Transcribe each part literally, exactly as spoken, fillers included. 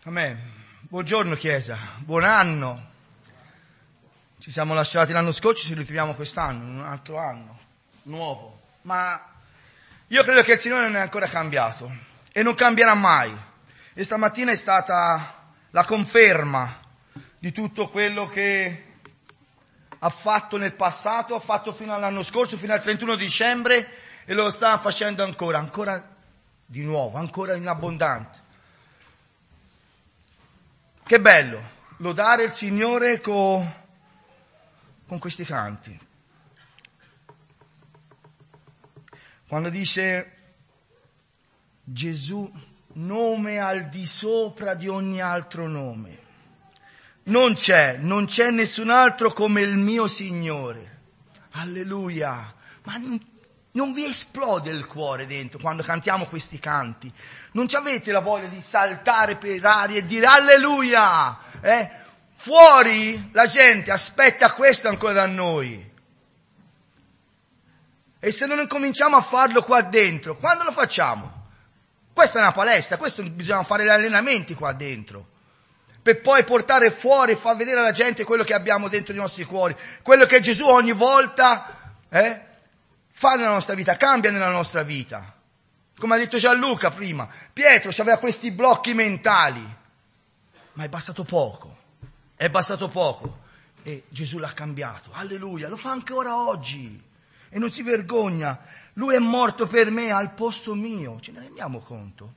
Amen. Buongiorno Chiesa, buon anno. Ci siamo lasciati l'anno scorso, ci ritroviamo quest'anno, un altro anno, nuovo. Ma io credo che il Signore non è ancora cambiato e non cambierà mai. E stamattina è stata la conferma di tutto quello che ha fatto nel passato, ha fatto fino all'anno scorso, fino al trentuno dicembre e lo sta facendo ancora, ancora di nuovo, ancora in abbondante. Che bello, lodare il Signore con, con questi canti. Quando dice Gesù, nome al di sopra di ogni altro nome. Non c'è, non c'è nessun altro come il mio Signore. Alleluia. Ma non, non vi esplode il cuore dentro quando cantiamo questi canti? Non ci avete la voglia di saltare per aria e dire alleluia? Eh? Fuori la gente aspetta questo ancora da noi. E se non incominciamo a farlo qua dentro, quando lo facciamo? Questa è una palestra, questo bisogna fare gli allenamenti qua dentro. Per poi portare fuori e far vedere alla gente quello che abbiamo dentro i nostri cuori, quello che Gesù ogni volta eh, fa nella nostra vita, cambia nella nostra vita. Come ha detto Gianluca prima, Pietro aveva questi blocchi mentali, ma è bastato poco, è bastato poco e Gesù l'ha cambiato, alleluia, lo fa ancora oggi e non si vergogna, lui è morto per me al posto mio, ce ne rendiamo conto?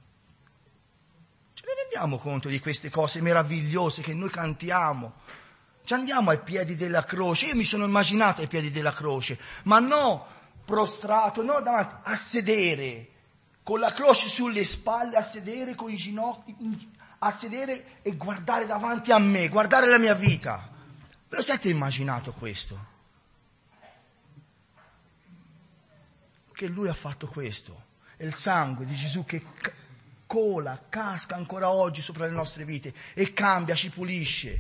Ce ne rendiamo conto di queste cose meravigliose che noi cantiamo? Ci andiamo ai piedi della croce, io mi sono immaginato ai piedi della croce, ma no prostrato, no davanti, a sedere, con la croce sulle spalle, a sedere con i ginocchi, a sedere e guardare davanti a me, guardare la mia vita. Ve lo siete immaginato questo? Che lui ha fatto questo, è il sangue di Gesù che cola, casca ancora oggi sopra le nostre vite e cambia, ci pulisce.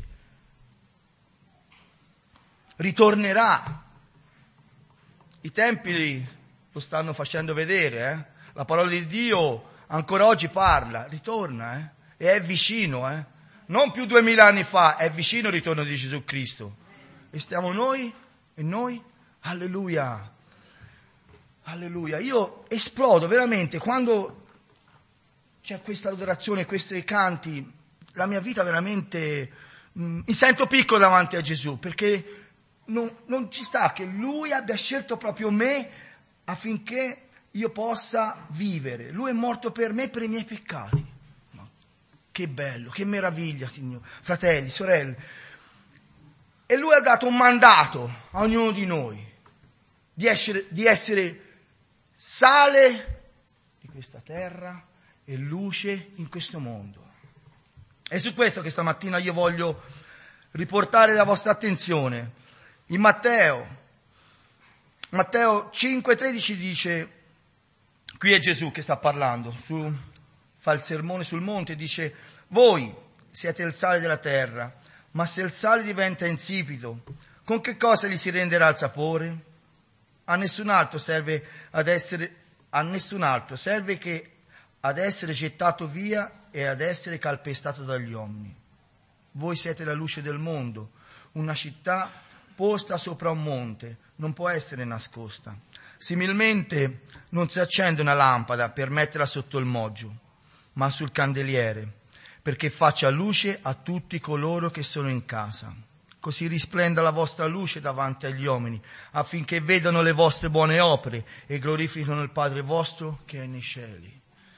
Ritornerà. I templi lo stanno facendo vedere, eh? La parola di Dio ancora oggi parla, ritorna, eh? E è vicino, eh? Non più duemila anni fa, è vicino il ritorno di Gesù Cristo. E stiamo noi, e noi, alleluia, alleluia. Io esplodo veramente quando c'è questa adorazione, questi canti, la mia vita veramente, mh, mi sento piccolo davanti a Gesù, perché non, non ci sta che Lui abbia scelto proprio me affinché io possa vivere. Lui è morto per me, per i miei peccati. Ma che bello, che meraviglia, Signore, fratelli, sorelle. E Lui ha dato un mandato a ognuno di noi, di essere, di essere sale di questa terra e luce in questo mondo. È su questo che stamattina io voglio riportare la vostra attenzione. In Matteo, Matteo cinque tredici dice, qui è Gesù che sta parlando, su, fa il sermone sul monte, dice, voi siete il sale della terra, ma se il sale diventa insipido, con che cosa gli si renderà il sapore? A nessun altro serve ad essere, a nessun altro serve che ad essere gettato via e ad essere calpestato dagli uomini. Voi siete la luce del mondo, una città posta sopra un monte, non può essere nascosta. Similmente non si accende una lampada per metterla sotto il moggio, ma sul candeliere, perché faccia luce a tutti coloro che sono in casa. Così risplenda la vostra luce davanti agli uomini, affinché vedano le vostre buone opere e glorificano il Padre vostro che è nei cieli.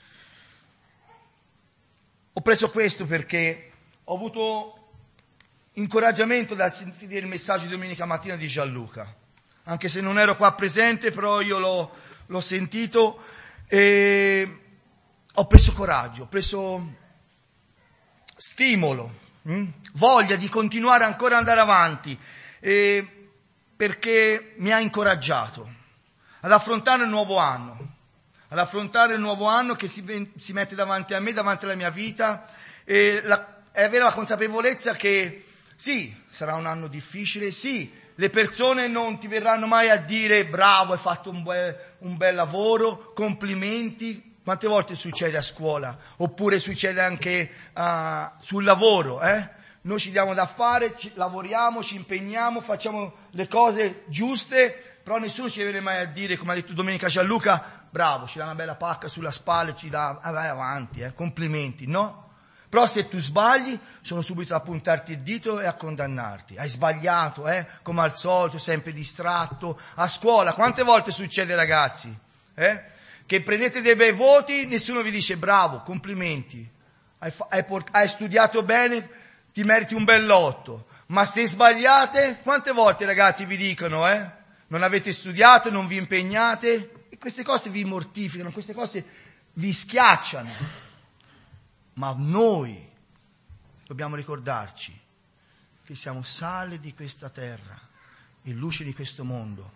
Ho preso questo perché ho avuto incoraggiamento dal sentire il messaggio di domenica mattina di Gianluca. Anche se non ero qua presente, però io l'ho, l'ho sentito e ho preso coraggio, ho preso stimolo, hm? voglia di continuare ancora ad andare avanti, eh, perché mi ha incoraggiato ad affrontare il nuovo anno. ad affrontare il nuovo anno che si, si mette davanti a me, davanti alla mia vita, e, la, e avere la consapevolezza che sì, sarà un anno difficile, sì, le persone non ti verranno mai a dire bravo, hai fatto un bel, un bel lavoro, complimenti, Quante volte succede a scuola? Oppure succede anche uh, sul lavoro, eh? Noi ci diamo da fare, ci, lavoriamo, ci impegniamo, facciamo le cose giuste, però nessuno ci viene mai a dire, come ha detto domenica Gianluca, bravo, ci dà una bella pacca sulla spalla, ci dà, ah, vai avanti, eh, complimenti, no? Però se tu sbagli, sono subito a puntarti il dito e a condannarti. Hai sbagliato, eh? Come al solito, sempre distratto. A scuola, quante volte succede, ragazzi? Eh? Che prendete dei bei voti, nessuno vi dice bravo, complimenti. Hai, hai, port- hai studiato bene, ti meriti un bell'otto. Ma se sbagliate, quante volte, ragazzi, vi dicono, eh? Non avete studiato, non vi impegnate? E queste cose vi mortificano, queste cose vi schiacciano. Ma noi dobbiamo ricordarci che siamo sale di questa terra e luce di questo mondo.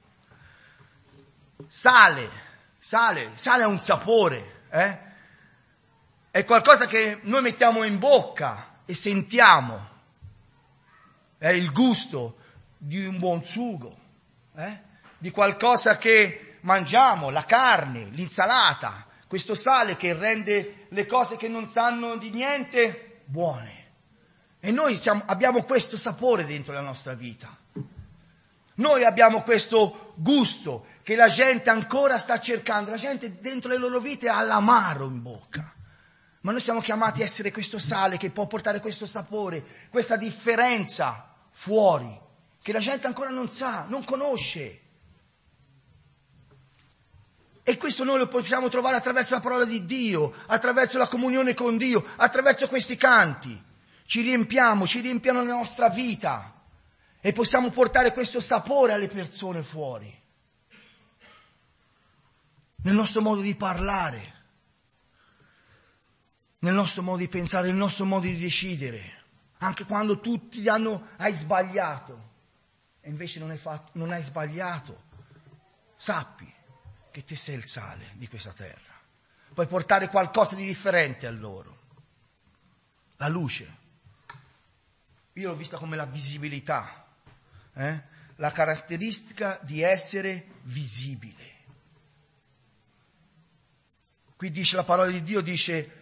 Sale, sale, sale ha un sapore, eh? È qualcosa che noi mettiamo in bocca e sentiamo. È il gusto di un buon sugo, eh? Di qualcosa che mangiamo, la carne, l'insalata. Questo sale che rende le cose che non sanno di niente buone. E noi siamo, abbiamo questo sapore dentro la nostra vita. Noi abbiamo questo gusto che la gente ancora sta cercando. La gente dentro le loro vite ha l'amaro in bocca. Ma noi siamo chiamati a essere questo sale che può portare questo sapore, questa differenza fuori, che la gente ancora non sa, non conosce. E questo noi lo possiamo trovare attraverso la parola di Dio, attraverso la comunione con Dio, attraverso questi canti. Ci riempiamo, ci riempiamo la nostra vita e possiamo portare questo sapore alle persone fuori. Nel nostro modo di parlare, nel nostro modo di pensare, nel nostro modo di decidere. Anche quando tutti hanno, hai sbagliato e invece non hai, fatto, non hai sbagliato, sappi che te sei il sale di questa terra. Puoi portare qualcosa di differente a loro. La luce. Io l'ho vista come la visibilità, eh? La caratteristica di essere visibile. Qui dice la parola di Dio, dice,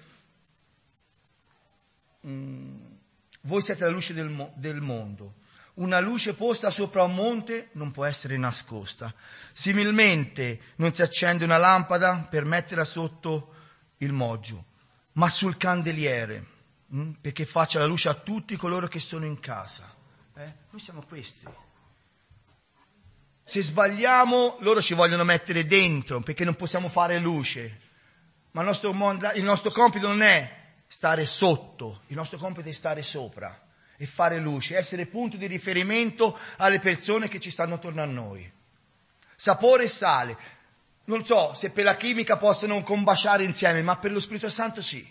mm, voi siete la luce del, mo- del mondo. Una luce posta sopra un monte non può essere nascosta. Similmente non si accende una lampada per metterla sotto il moggio, ma sul candeliere, mh? perché faccia la luce a tutti coloro che sono in casa. Eh? Noi siamo questi. Se sbagliamo, loro ci vogliono mettere dentro, perché non possiamo fare luce. Ma il nostro, il nostro compito non è stare sotto, il nostro compito è stare sopra. E fare luce, essere punto di riferimento alle persone che ci stanno attorno a noi. Sapore e sale. Non so se per la chimica possono combaciare insieme, ma per lo Spirito Santo sì.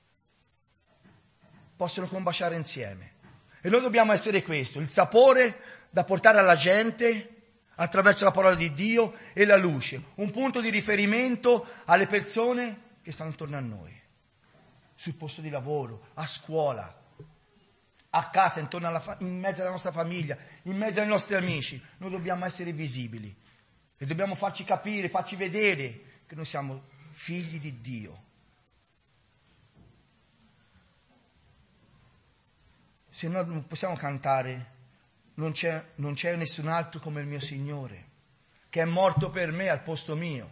Possono combaciare insieme. E noi dobbiamo essere questo, il sapore da portare alla gente attraverso la parola di Dio e la luce. Un punto di riferimento alle persone che stanno attorno a noi. Sul posto di lavoro, a scuola, a casa, intorno alla fa- in mezzo alla nostra famiglia, in mezzo ai nostri amici. Noi dobbiamo essere visibili e dobbiamo farci capire, farci vedere che noi siamo figli di Dio. Se no non possiamo cantare non c'è, non c'è nessun altro come il mio Signore, che è morto per me al posto mio.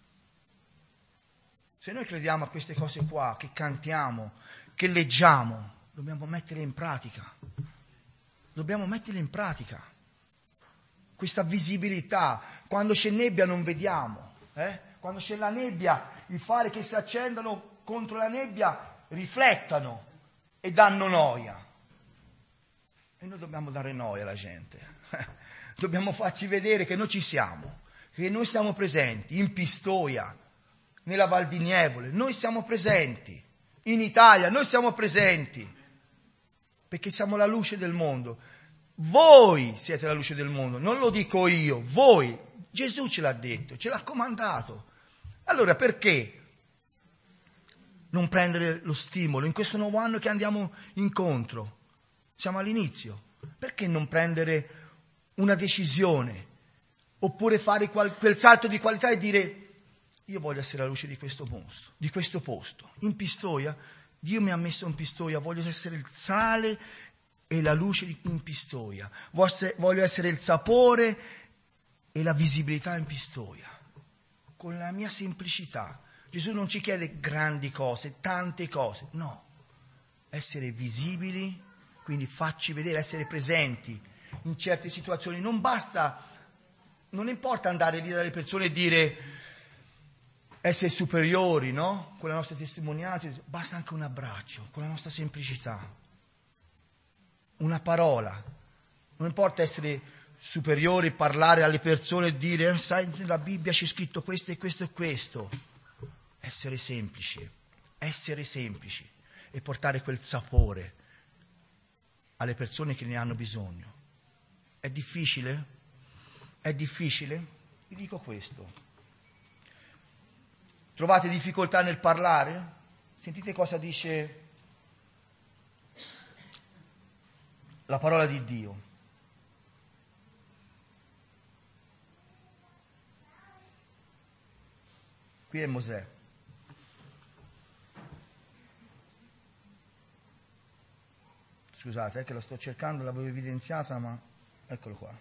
Se noi crediamo a queste cose qua, che cantiamo, che leggiamo, dobbiamo mettere in pratica. Dobbiamo metterle in pratica. Questa visibilità. Quando c'è nebbia non vediamo. Eh? Quando c'è la nebbia, i fari che si accendono contro la nebbia riflettono e danno noia. E noi dobbiamo dare noia alla gente. Dobbiamo farci vedere che noi ci siamo, che noi siamo presenti in Pistoia, nella Val di Nievole. Noi siamo presenti. In Italia noi siamo presenti. Perché siamo la luce del mondo. Voi siete la luce del mondo, non lo dico io, voi. Gesù ce l'ha detto, ce l'ha comandato. Allora perché non prendere lo stimolo in questo nuovo anno che andiamo incontro? Siamo all'inizio. Perché non prendere una decisione? Oppure fare qual- quel salto di qualità e dire io voglio essere la luce di questo posto, di questo posto. In Pistoia, Dio mi ha messo in Pistoia, voglio essere il sale e la luce in Pistoia. Voglio essere il sapore e la visibilità in Pistoia. Con la mia semplicità. Gesù non ci chiede grandi cose, tante cose, no. Essere visibili, quindi facci vedere, essere presenti in certe situazioni. Non basta, non importa andare lì dalle persone e dire essere superiori, no? Con le nostre testimonianze, basta anche un abbraccio, con la nostra semplicità. Una parola. Non importa essere superiori, parlare alle persone e dire, sai, nella Bibbia c'è scritto questo e questo e questo. Essere semplici, essere semplici e portare quel sapore alle persone che ne hanno bisogno. È difficile? È difficile? Vi dico questo. Trovate difficoltà nel parlare? Sentite cosa dice la parola di Dio. Qui è Mosè. Scusate, è che lo sto cercando, l'avevo evidenziata, ma eccolo qua.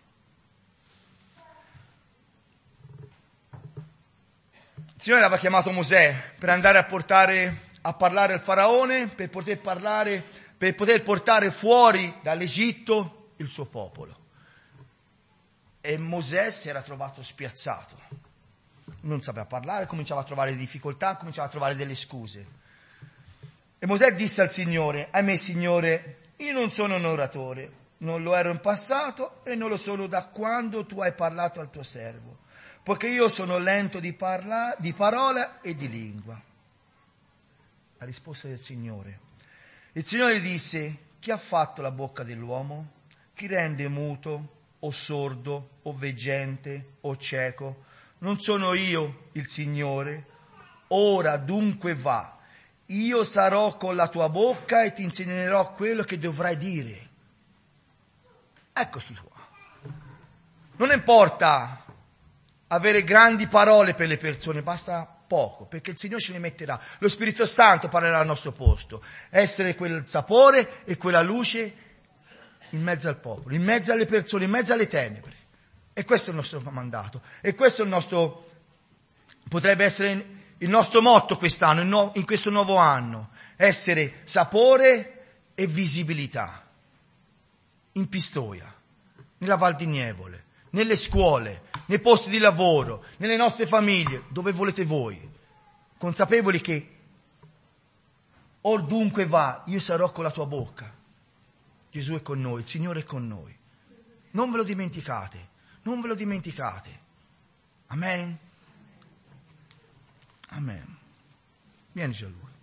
Il Signore aveva chiamato Mosè per andare a portare a parlare al faraone, per poter parlare, per poter portare fuori dall'Egitto il suo popolo. E Mosè si era trovato spiazzato. Non sapeva parlare, cominciava a trovare difficoltà, cominciava a trovare delle scuse. E Mosè disse al Signore, ahimè Signore, io non sono un oratore, non lo ero in passato e non lo sono da quando tu hai parlato al tuo servo, poiché io sono lento di, parla, di parola e di lingua. La risposta del Signore. Il Signore disse, chi ha fatto la bocca dell'uomo? Chi rende muto o sordo o veggente o cieco? Non sono io il Signore? Ora dunque va. Io sarò con la tua bocca e ti insegnerò quello che dovrai dire. Eccoci qua. Non importa avere grandi parole per le persone, basta poco, perché il Signore ce ne metterà. Lo Spirito Santo parlerà al nostro posto. Essere quel sapore e quella luce in mezzo al popolo, in mezzo alle persone, in mezzo alle tenebre. E questo è il nostro mandato. E questo è il nostro, potrebbe essere il nostro motto quest'anno, in questo nuovo anno, essere sapore e visibilità. In Pistoia, nella Val di Nievole, nelle scuole, nei posti di lavoro, nelle nostre famiglie, dove volete voi, consapevoli che or dunque va, io sarò con la tua bocca. Gesù è con noi, il Signore è con noi. Non ve lo dimenticate, non ve lo dimenticate. Amen. Amen. Vienici a Lui.